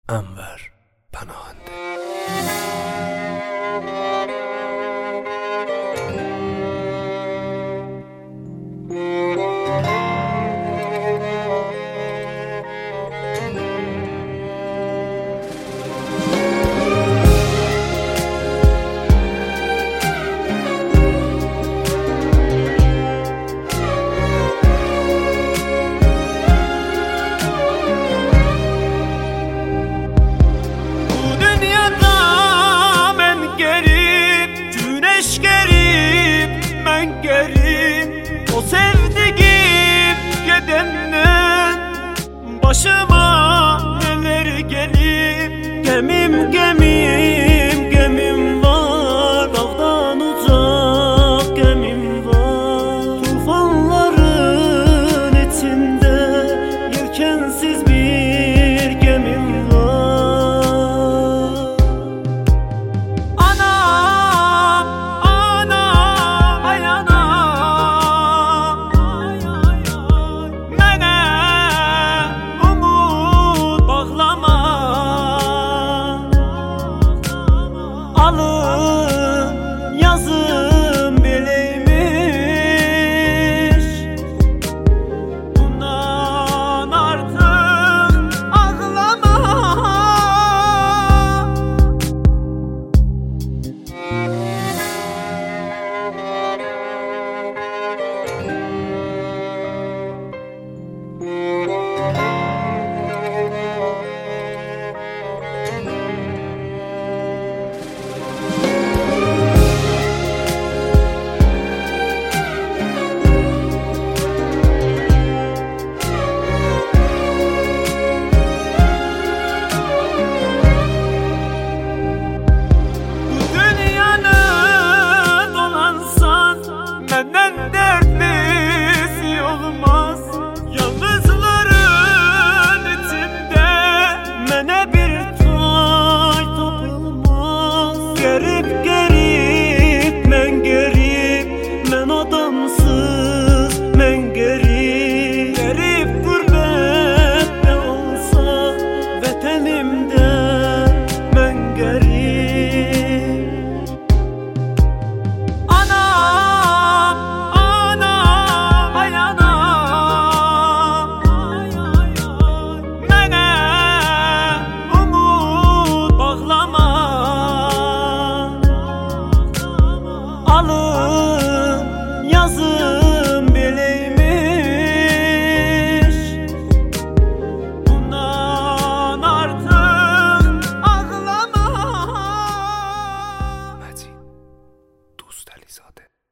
Enver Panahandı. O sevdiğim gedenden başıma neler gelir. Gemim gemim gemim var, dağdan uzak gemim var. Tufanların içinde yelkensiz bir gemim var. Anam, anam, ay anam, alın yazım bileymiş. Bundan artık ağlama. Benden dertlisi olmaz. Yalnızların içinde mene bir tay tapılmaz. Gerip gerip men gerip, men adamsız men gerip. Gerip gurbette olsa vatanimde men gerip. Alın yazım bileymiş. Bundan artık ağlama. Məcid Dost Əlizade.